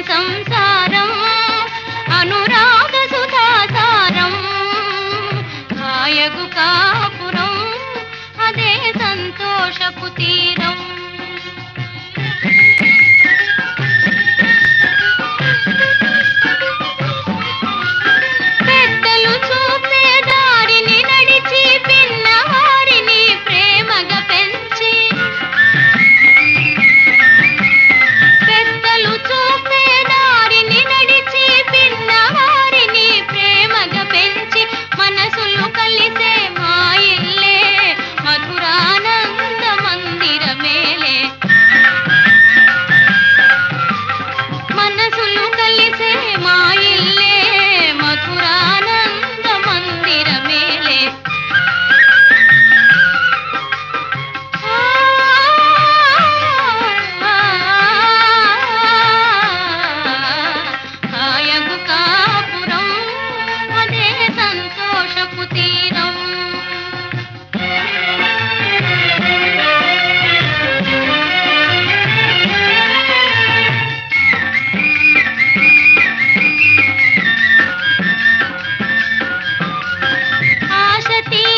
సంసారం అనురాగ సుధాసారం హాయగు కాపురం అదే సంతోషపు తీరం. పెద్దలు చూపే దారిని నడిచి పిన్నవారిని ప్రేమగా పెంచి పెద్దలు చూపే దారిని నడిచి పిన్నవారిని ప్రేమగా పెంచి మనసులు కలిసే మా ఇల్లే మధురానంద మందిరమేలే. మనసులు కలిసే మా ఇల్లే మధురానంద మందిరమేలే. హాయగు కాపురం అదే సంతోషపు తీరం. ఆశ